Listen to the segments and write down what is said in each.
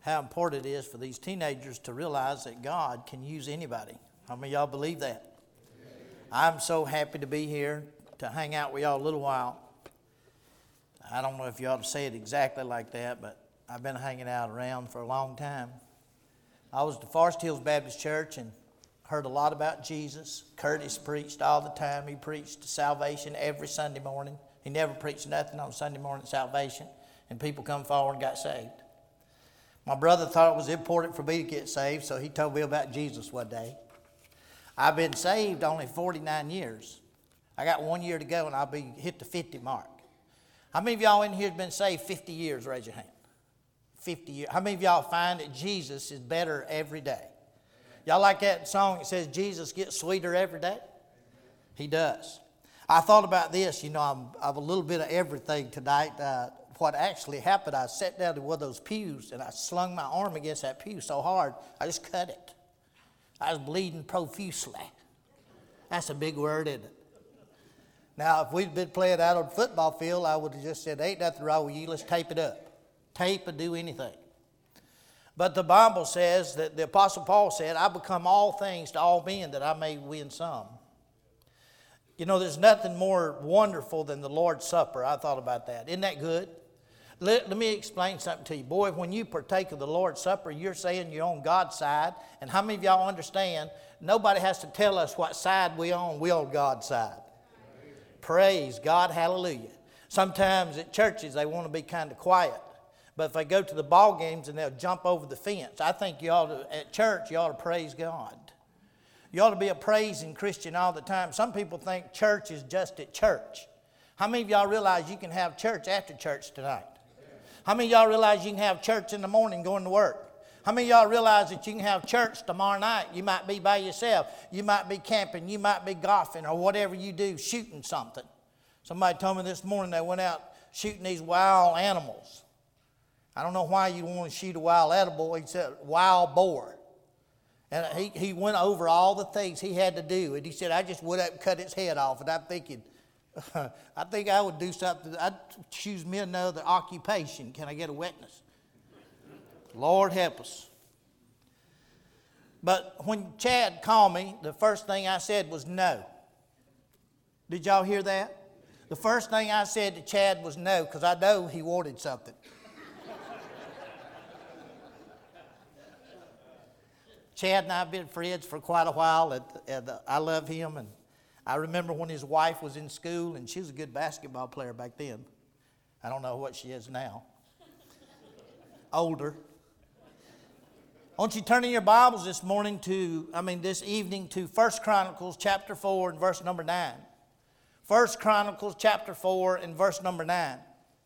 how important it is for these teenagers to realize that God can use anybody. How many of y'all believe that? I'm so happy to be here to hang out with y'all a little while. I don't know if you ought to say it exactly like that, but I've been hanging out around for a long time. I was at the Forest Hills Baptist Church and heard a lot about Jesus. Curtis preached all the time. He preached salvation every Sunday morning. He never preached nothing on Sunday morning salvation, and people come forward and got saved. My brother thought it was important for me to get saved, so he told me about Jesus one day. I've been saved only 49 years. I got 1 year to go, and I'll be hit the 50 mark. How many of y'all in here have been saved 50 years? Raise your hand. 50 years. How many of y'all find that Jesus is better every day? Y'all like that song that says Jesus gets sweeter every day? He does. I thought about this. I'm a little bit of everything tonight. What actually happened, I sat down in one of those pews and I slung my arm against that pew so hard, I just cut it. I was bleeding profusely. That's a big word, isn't it? Now, if we'd been playing out on the football field, I would have just said, ain't nothing wrong with you, let's tape it up. Tape and do anything. But the Bible says that the Apostle Paul said, I become all things to all men that I may win some. There's nothing more wonderful than the Lord's Supper. I thought about that. Isn't that good? Let me explain something to you. Boy, when you partake of the Lord's Supper, you're saying you're on God's side. And how many of y'all understand, nobody has to tell us what side we're on God's side. Praise God, hallelujah. Sometimes at churches they want to be kind of quiet. But if they go to the ball games and they'll jump over the fence, I think at church you ought to praise God. You ought to be a praising Christian all the time. Some people think church is just at church. How many of y'all realize you can have church after church tonight? How many of y'all realize you can have church in the morning going to work? How many of y'all realize that you can have church tomorrow night? You might be by yourself. You might be camping. You might be golfing or whatever you do, shooting something. Somebody told me this morning they went out shooting these wild animals. I don't know why you want to shoot a wild animal. He said wild boar. And he went over all the things he had to do. And he said, I just went up and cut its head off. And I'm thinking, I think I would do something. I'd choose me another occupation. Can I get a witness? Lord help us. But when Chad called me, the first thing I said was no. Did y'all hear that? The first thing I said to Chad was no, because I know he wanted something. Chad and I have been friends for quite a while, and I love him. And I remember when his wife was in school, and she was a good basketball player back then. I don't know what she is now. Older. Won't you turn in your Bibles this evening to 1 Chronicles chapter 4 and verse number 9. 1 Chronicles chapter 4 and verse number 9.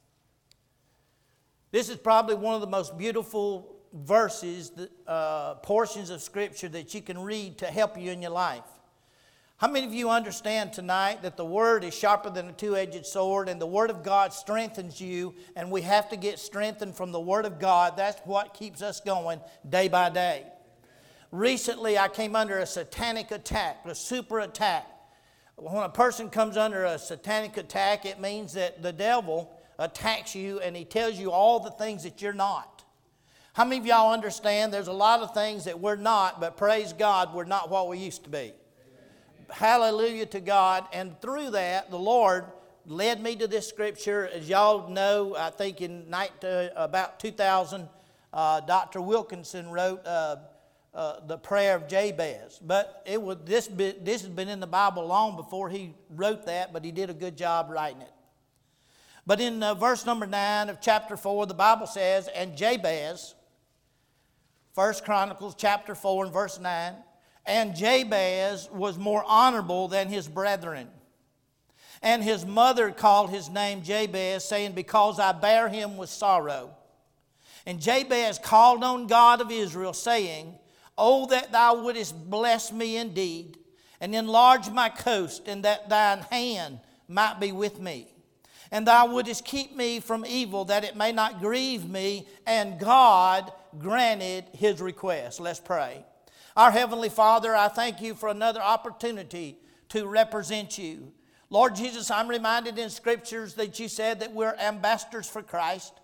This is probably one of the most beautiful verses, portions of Scripture that you can read to help you in your life. How many of you understand tonight that the Word is sharper than a two-edged sword, and the Word of God strengthens you, and we have to get strengthened from the Word of God? That's what keeps us going day by day. Recently, I came under a satanic attack, a super attack. When a person comes under a satanic attack, it means that the devil attacks you and he tells you all the things that you're not. How many of y'all understand there's a lot of things that we're not, but praise God, we're not what we used to be? Hallelujah to God. And through that, the Lord led me to this scripture. As y'all know, I think in about 2000, Dr. Wilkinson wrote the prayer of Jabez. But this has been in the Bible long before he wrote that, but he did a good job writing it. But in verse number 9 of chapter 4, the Bible says, and Jabez, 1 Chronicles chapter 4 and verse 9, and Jabez was more honorable than his brethren. And his mother called his name Jabez, saying, because I bear him with sorrow. And Jabez called on God of Israel, saying, oh, that thou wouldest bless me indeed, and enlarge my coast, and that thine hand might be with me. And thou wouldest keep me from evil, that it may not grieve me. And God granted his request. Let's pray. Our Heavenly Father, I thank you for another opportunity to represent you. Lord Jesus, I'm reminded in Scriptures that you said that we're ambassadors for Christ.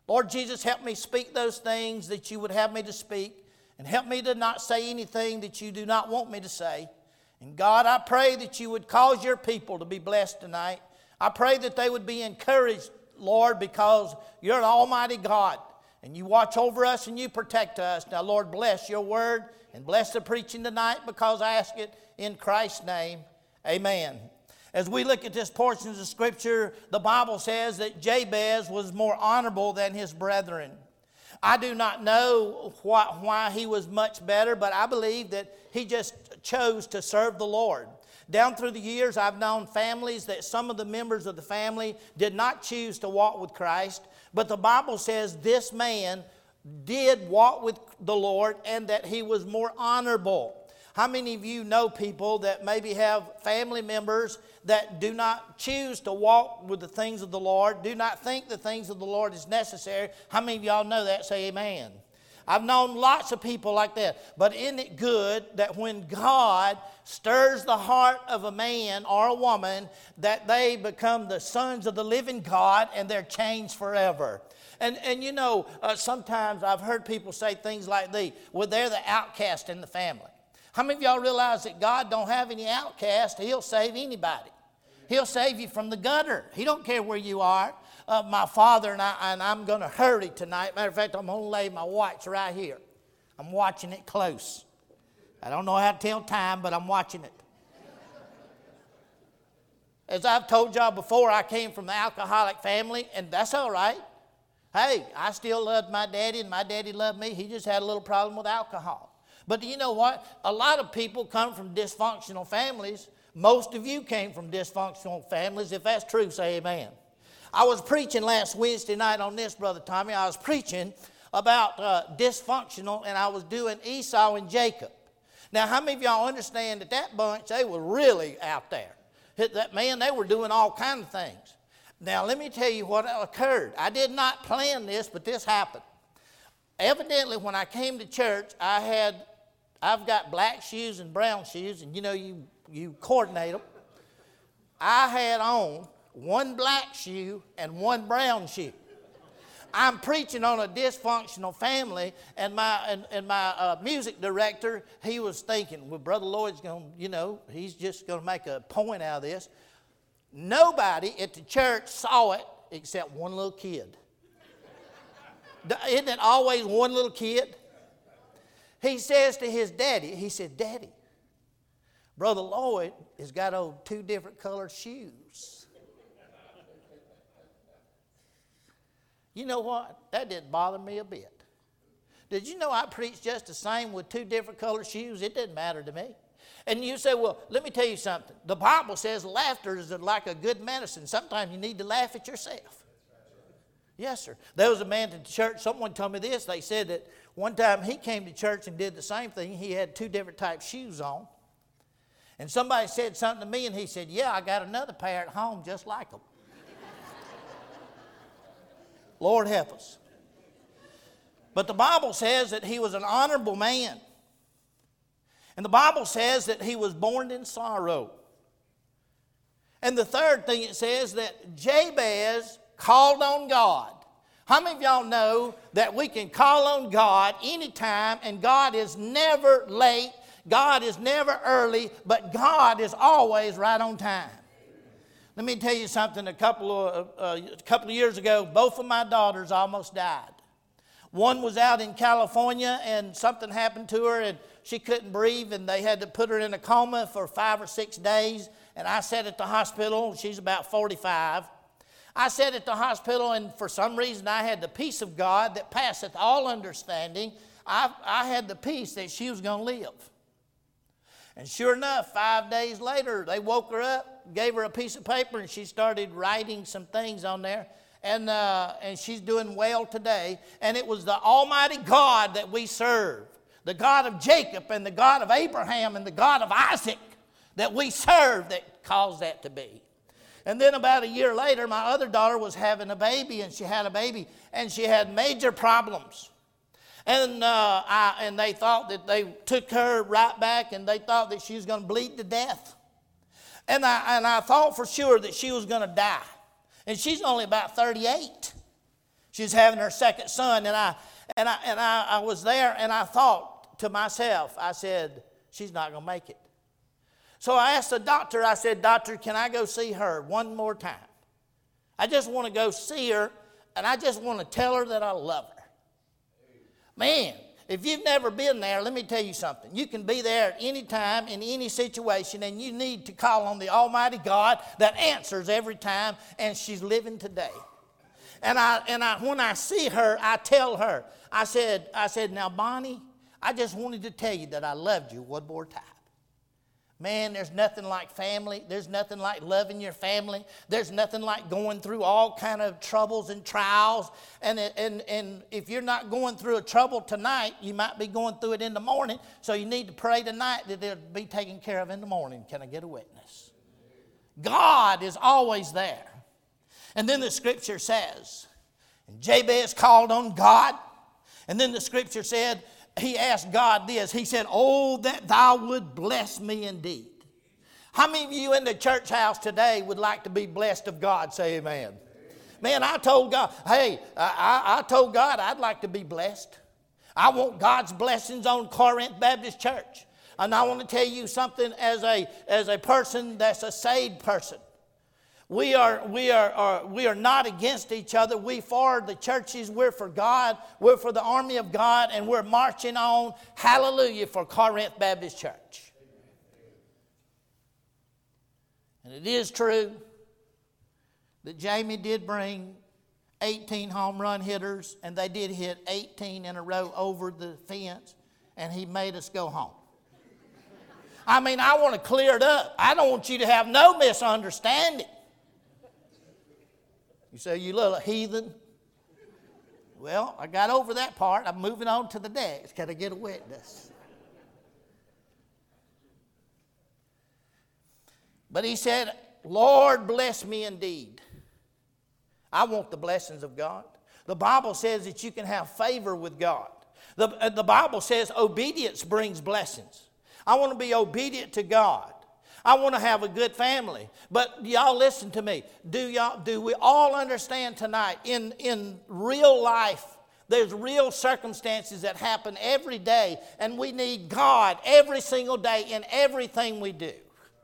Lord Jesus, help me speak those things that you would have me to speak, and help me to not say anything that you do not want me to say. And God, I pray that you would cause your people to be blessed tonight. I pray that they would be encouraged, Lord, because you're an almighty God, and you watch over us and you protect us. Now, Lord, bless your word and bless the preaching tonight, because I ask it in Christ's name. Amen. As we look at this portion of the Scripture, the Bible says that Jabez was more honorable than his brethren. I do not know why he was much better, but I believe that he just chose to serve the Lord. Down through the years, I've known families that some of the members of the family did not choose to walk with Christ, but the Bible says this man did walk with the Lord and that he was more honorable. How many of you know people that maybe have family members that do not choose to walk with the things of the Lord, do not think the things of the Lord is necessary? How many of y'all know that? Say amen. I've known lots of people like that. But isn't it good that when God stirs the heart of a man or a woman, that they become the sons of the living God and they're changed forever? And you know, sometimes I've heard people say things like these, well, they're the outcast in the family. How many of y'all realize that God don't have any outcast? He'll save anybody. He'll save you from the gutter. He don't care where you are. My father and I'm going to hurry tonight. Matter of fact, I'm going to lay my watch right here. I'm watching it close. I don't know how to tell time, but I'm watching it. As I've told y'all before, I came from the alcoholic family, and that's all right. Hey, I still loved my daddy, and my daddy loved me. He just had a little problem with alcohol. But you know what? A lot of people come from dysfunctional families. Most of you came from dysfunctional families. If that's true, say amen. I was preaching last Wednesday night on this, Brother Tommy. I was preaching about dysfunctional, and I was doing Esau and Jacob. Now, how many of y'all understand that that bunch, they were really out there? That man, they were doing all kinds of things. Now, let me tell you what occurred. I did not plan this, but this happened. Evidently, when I came to church, I've got black shoes and brown shoes, and you know, you coordinate them. I had on one black shoe and one brown shoe. I'm preaching on a dysfunctional family, and my music director, he was thinking, well, Brother Lloyd's going to, you know, he's just going to make a point out of this. Nobody at the church saw it except one little kid. Isn't it always one little kid? He says to his daddy, he said, Daddy, Brother Lloyd has got on two different colored shoes. You know what? That didn't bother me a bit. Did you know I preach just the same with two different colored shoes? It didn't matter to me. And you say, well, let me tell you something. The Bible says laughter is like a good medicine. Sometimes you need to laugh at yourself. Yes, sir. There was a man at the church, someone told me this. They said that one time he came to church and did the same thing. He had two different types of shoes on. And somebody said something to me, and he said, yeah, I got another pair at home just like them. Lord help us. But the Bible says that he was an honorable man. And the Bible says that he was born in sorrow. And the third thing it says that Jabez called on God. How many of y'all know that we can call on God anytime, and God is never late, God is never early, but God is always right on time? Let me tell you something. A couple of years ago, both of my daughters almost died. One was out in California, and something happened to her, and she couldn't breathe, and they had to put her in a coma for 5 or 6 days. And I sat at the hospital. She's about 45. I sat at the hospital, and for some reason I had the peace of God that passeth all understanding. I had the peace that she was going to live. And sure enough, 5 days later, they woke her up, gave her a piece of paper, and she started writing some things on there. And she's doing well today. And it was the Almighty God that we serve, the God of Jacob and the God of Abraham and the God of Isaac that we serve, that caused that to be. And then about a year later, my other daughter was having a baby, and she had a baby, and she had major problems. And they thought that they took her right back, and they thought that she was going to bleed to death. And I thought for sure that she was going to die. And she's only about 38. She's having her second son, and I was there, and I thought to myself, I said, she's not going to make it. So I asked the doctor, I said, Doctor, can I go see her one more time? I just want to go see her, and I just want to tell her that I love her. Man, if you've never been there, let me tell you something. You can be there at any time, in any situation, and you need to call on the Almighty God that answers every time, and she's living today. And when I see her, I tell her, I said, now, Bonnie, I just wanted to tell you that I loved you one more time. Man, there's nothing like family. There's nothing like loving your family. There's nothing like going through all kind of troubles and trials. And if you're not going through a trouble tonight, you might be going through it in the morning. So you need to pray tonight that it'll be taken care of in the morning. Can I get a witness? God is always there. And then the scripture says, and Jabez called on God. And then the scripture said, he asked God this. He said, oh, that thou would bless me indeed. How many of you in the church house today would like to be blessed of God? Say amen. Man, I told God, hey, I told God I'd like to be blessed. I want God's blessings on Corinth Baptist Church. And I want to tell you something as a person that's a saved person. We are not against each other. We for the churches. We're for God. We're for the army of God. And we're marching on, hallelujah, for Corinth Baptist Church. And it is true that Jamie did bring 18 home run hitters, and they did hit 18 in a row over the fence, and he made us go home. I mean, I want to clear it up. I don't want you to have no misunderstanding. You say, you little heathen. Well, I got over that part. I'm moving on to the next. Can I get a witness? But he said, Lord, bless me indeed. I want the blessings of God. The Bible says that you can have favor with God. The Bible says obedience brings blessings. I want to be obedient to God. I want to have a good family. But y'all listen to me. Do we all understand tonight in real life, there's real circumstances that happen every day, and we need God every single day in everything we do.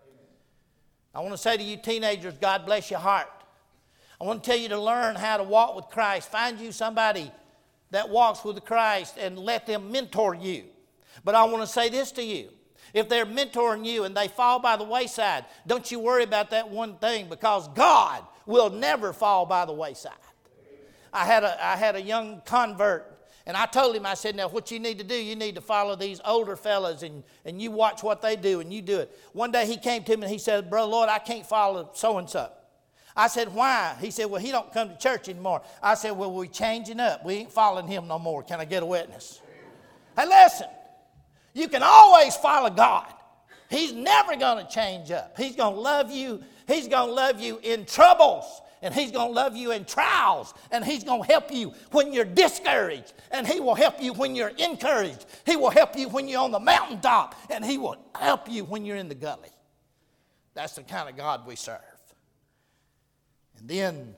I want to say to you teenagers, God bless your heart. I want to tell you to learn how to walk with Christ. Find you somebody that walks with Christ and let them mentor you. But I want to say this to you. If they're mentoring you and they fall by the wayside, don't you worry about that one thing, because God will never fall by the wayside. I had a young convert, and I told him, I said, now what you need to do, you need to follow these older fellas and you watch what they do and you do it. One day he came to me and he said, Brother Lloyd, I can't follow so-and-so. I said, why? He said, well, he don't come to church anymore. I said, well, we're changing up. We ain't following him no more. Can I get a witness? Hey, listen. You can always follow God. He's never going to change up. He's going to love you. He's going to love you in troubles. And He's going to love you in trials. And He's going to help you when you're discouraged. And He will help you when you're encouraged. He will help you when you're on the mountaintop. And He will help you when you're in the gully. That's the kind of God we serve. And then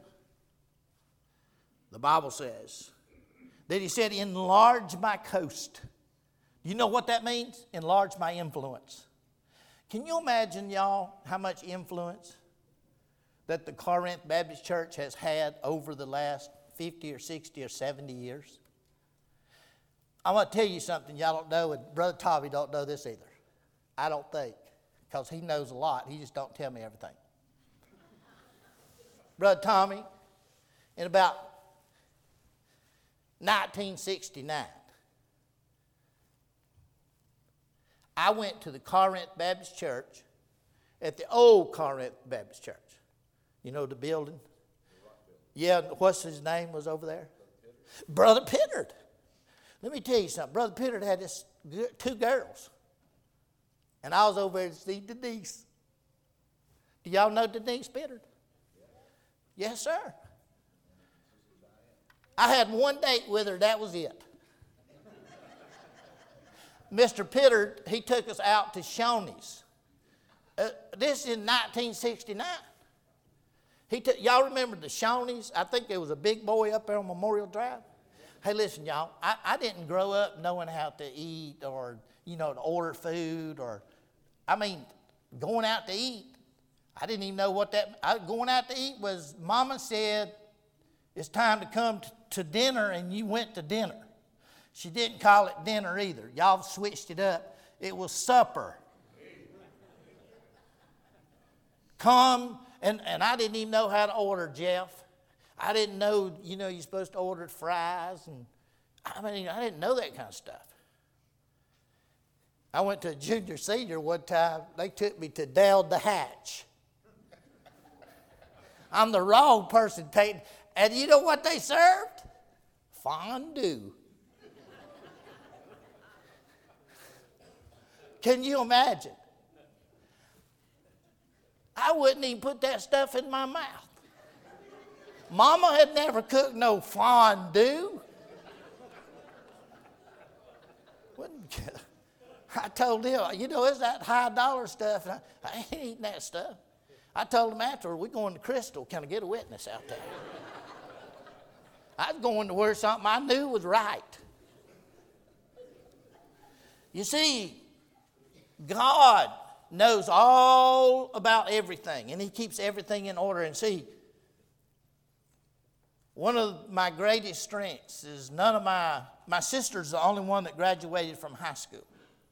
the Bible says that He said, enlarge my coast. You know what that means? Enlarge my influence. Can you imagine, y'all, how much influence that the Corinth Baptist Church has had over the last 50 or 60 or 70 years? I want to tell you something y'all don't know, and Brother Tommy don't know this either. I don't think, because he knows a lot. He just don't tell me everything. Brother Tommy, in about 1969, I went to the Corinth Baptist Church at the old Corinth Baptist Church. You know the building? Yeah, what's his name was over there? Brother Pittard. Let me tell you something. Brother Pittard had this 2 girls. And I was over there to see Denise. Do y'all know Denise Pittard? Yes, sir. I had one date with her. That was it. Mr. Pittard, he took us out to Shoney's. This is in 1969. Y'all remember the Shawnees? I think there was a big boy up there on Memorial Drive. Hey, listen, y'all, I didn't grow up knowing how to eat or, to order food going out to eat. I didn't even know what going out to eat was. Mama said, it's time to come to dinner, and you went to dinner. She didn't call it dinner either. Y'all switched it up. It was supper. Come, and I didn't even know how to order, Jeff. I didn't know, you're supposed to order fries, and I didn't know that kind of stuff. I went to a junior senior one time. They took me to Down the Hatch. I'm the wrong person taking, and you know what they served? Fondue. Can you imagine? I wouldn't even put that stuff in my mouth. Mama had never cooked no fondue. I told him, it's that high dollar stuff. I ain't eating that stuff. I told him afterward, we're going to Crystal. Can I get a witness out there? I was going to where something I knew was right. You see, God knows all about everything, and He keeps everything in order. And see, one of my greatest strengths is my sister's the only one that graduated from high school.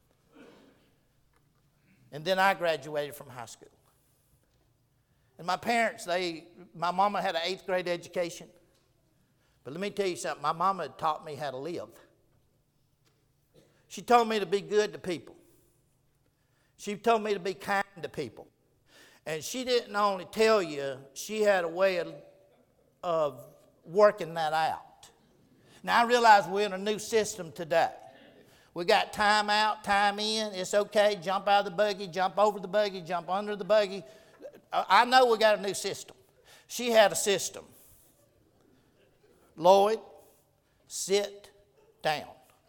And then I graduated from high school. And my parents, my mama had an 8th grade education. But let me tell you something, my mama had taught me how to live. She told me to be good to people. She told me to be kind to people. And she didn't only tell you, she had a way of working that out. Now I realize we're in a new system today. We got time out, time in. It's okay. Jump out of the buggy, jump over the buggy, jump under the buggy. I know we got a new system. She had a system. Lloyd, sit down.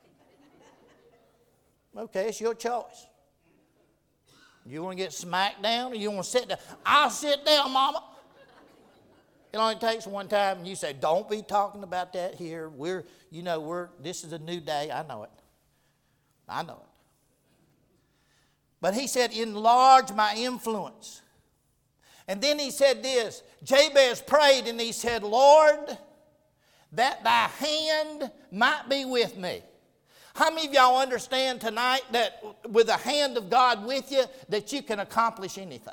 Okay, it's your choice. You want to get smacked down or you want to sit down? I'll sit down, Mama. It only takes one time and you say, don't be talking about that here. This is a new day. I know it. But he said, enlarge my influence. And then he said this, Jabez prayed and he said, Lord, that thy hand might be with me. How many of y'all understand tonight that with the hand of God with you, that you can accomplish anything?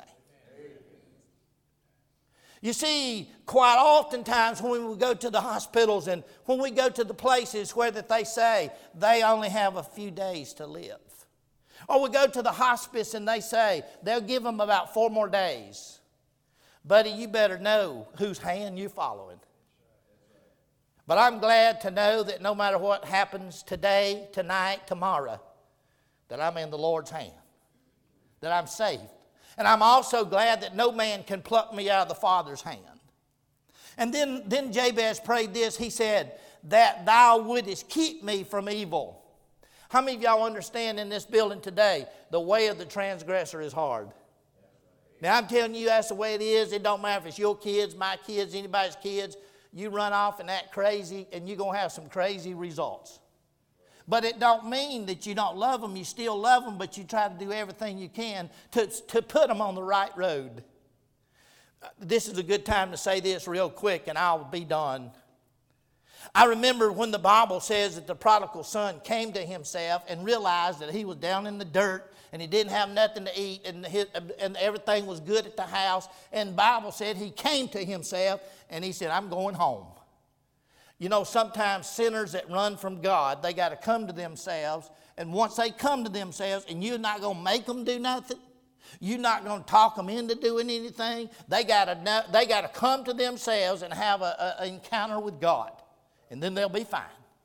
You see, quite oftentimes when we go to the hospitals and when we go to the places where that they say they only have a few days to live. Or we go to the hospice and they say they'll give them about 4 more days. Buddy, you better know whose hand you're following. But I'm glad to know that no matter what happens today, tonight, tomorrow, that I'm in the Lord's hand, that I'm saved. And I'm also glad that no man can pluck me out of the Father's hand. And then Jabez prayed this. He said, that thou wouldest keep me from evil. How many of y'all understand in this building today, the way of the transgressor is hard? Now I'm telling you that's the way it is. It don't matter if it's your kids, my kids, anybody's kids. You run off and act crazy and you're going to have some crazy results. But it don't mean that you don't love them. You still love them, but you try to do everything you can to put them on the right road. This is a good time to say this real quick, and I'll be done. I remember when the Bible says that the prodigal son came to himself and realized that he was down in the dirt and he didn't have nothing to eat and everything was good at the house. And the Bible said he came to himself and he said, I'm going home. You know, sometimes sinners that run from God, they got to come to themselves. And once they come to themselves, and you're not going to make them do nothing, you're not going to talk them into doing anything. They got to come to themselves and have an encounter with God, and then they'll be fine.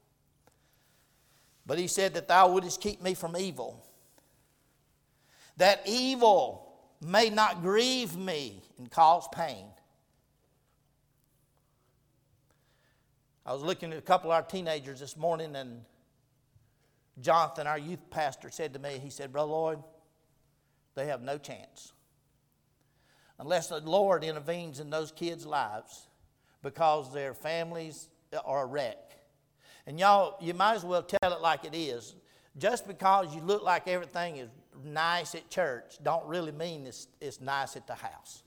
But he said that thou wouldest keep me from evil, that evil may not grieve me and cause pain. I was looking at a couple of our teenagers this morning, and Jonathan, our youth pastor, said to me, he said, Brother Lloyd, they have no chance unless the Lord intervenes in those kids' lives because their families are a wreck. And y'all, you might as well tell it like it is. Just because you look like everything is nice at church don't really mean it's nice at the house.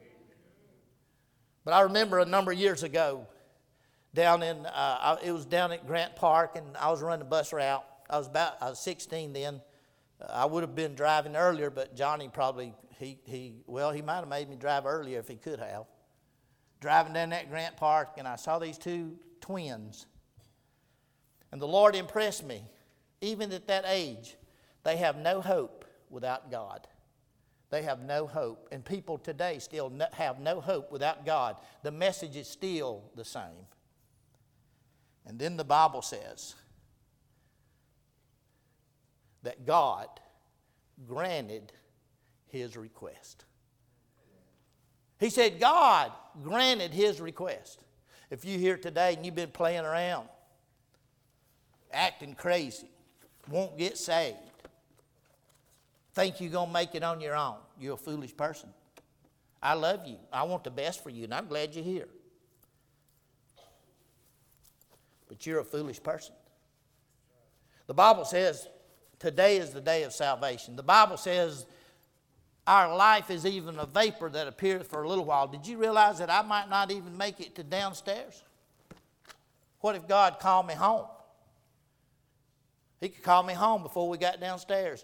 But I remember a number of years ago, it was down at Grant Park, and I was running the bus route. I was 16 then. I would have been driving earlier, but Johnny probably, he might have made me drive earlier if he could have. Driving down that Grant Park, and I saw these two twins. And the Lord impressed me. Even at that age, they have no hope without God. They have no hope. And people today still have no hope without God. The message is still the same. And then the Bible says that God granted his request. He said God granted his request. If you're here today and you've been playing around, acting crazy, won't get saved, think you're going to make it on your own, you're a foolish person. I love you. I want the best for you, and I'm glad you're here. But you're a foolish person. The Bible says today is the day of salvation. The Bible says our life is even a vapor that appears for a little while. Did you realize that I might not even make it to downstairs? What if God called me home? He could call me home before we got downstairs.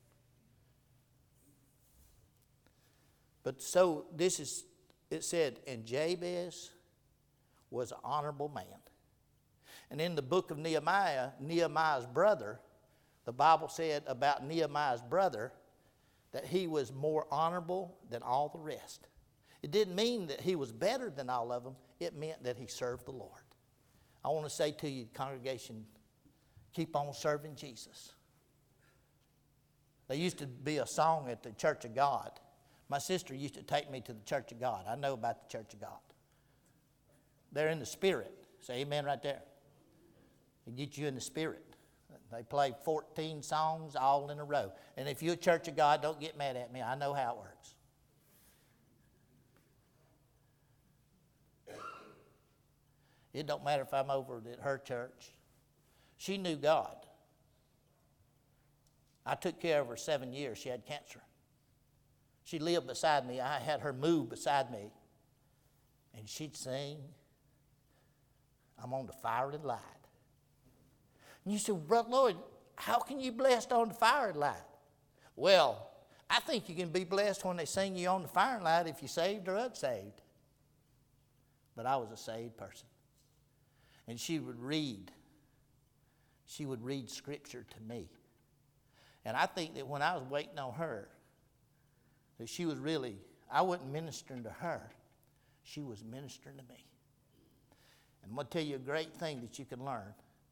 But so it said, and Jabez was an honorable man. And in the book of Nehemiah, Nehemiah's brother, the Bible said about Nehemiah's brother that he was more honorable than all the rest. It didn't mean that he was better than all of them. It meant that he served the Lord. I want to say to you, congregation, keep on serving Jesus. There used to be a song at the Church of God. My sister used to take me to the Church of God. I know about the Church of God. They're in the Spirit. Say amen right there. They get you in the Spirit. They play 14 songs all in a row. And if you're a Church of God, don't get mad at me. I know how it works. It don't matter if I'm over at her church. She knew God. I took care of her 7 years. She had cancer. She lived beside me. I had her move beside me. And she'd sing, I'm on the fiery light. And you said, Brother Lloyd, how can you be blessed on the fiery light? Well, I think you can be blessed when they sing you on the fiery light if you're saved or unsaved. But I was a saved person. And she would read Scripture to me. And I think that when I was waiting on her, that she was really, I wasn't ministering to her. She was ministering to me. And I'm going to tell you a great thing that you can learn.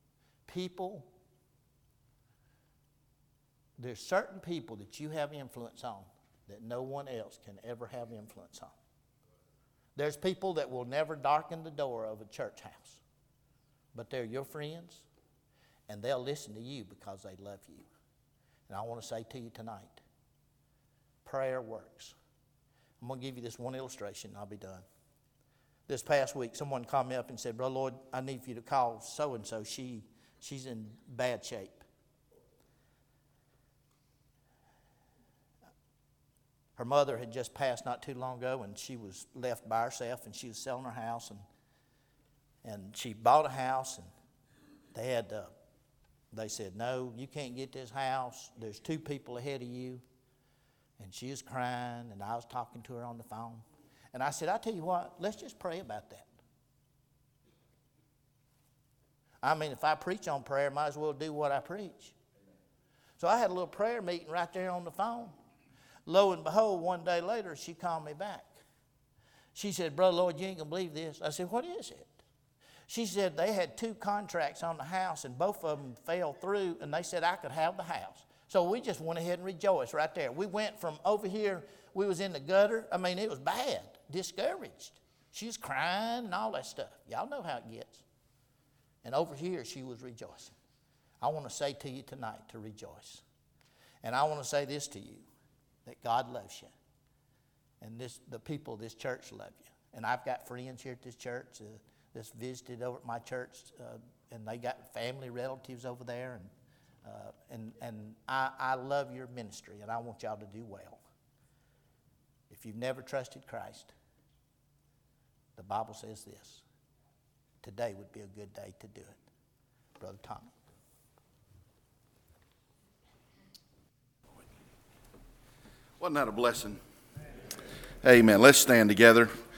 There's certain people that you have influence on that no one else can ever have influence on. There's people that will never darken the door of a church house. But they're your friends, and they'll listen to you because they love you. And I want to say to you tonight, prayer works. I'm going to give you this one illustration, and I'll be done. This past week, someone called me up and said, Brother Lloyd, I need for you to call so-and-so. She's in bad shape. Her mother had just passed not too long ago, and she was left by herself, and she was selling her house, and she bought a house, and they said, no, you can't get this house. There's 2 people ahead of you. And she was crying, and I was talking to her on the phone. And I said, I tell you what, let's just pray about that. I mean, if I preach on prayer, I might as well do what I preach. So I had a little prayer meeting right there on the phone. Lo and behold, one day later, she called me back. She said, Brother Lloyd, you ain't going to believe this. I said, what is it? She said they had 2 contracts on the house, and both of them fell through, and they said I could have the house. So we just went ahead and rejoiced right there. We went from over here, we was in the gutter. I mean, it was bad, discouraged. She was crying and all that stuff. Y'all know how it gets. And over here, she was rejoicing. I want to say to you tonight to rejoice. And I want to say this to you, that God loves you. And the people of this church love you. And I've got friends here at this church that's visited over at my church, and they got family relatives over there. And I love your ministry, and I want y'all to do well. If you've never trusted Christ, the Bible says this: today would be a good day to do it. Brother Tommy. Wasn't that a blessing? Amen. Let's stand together.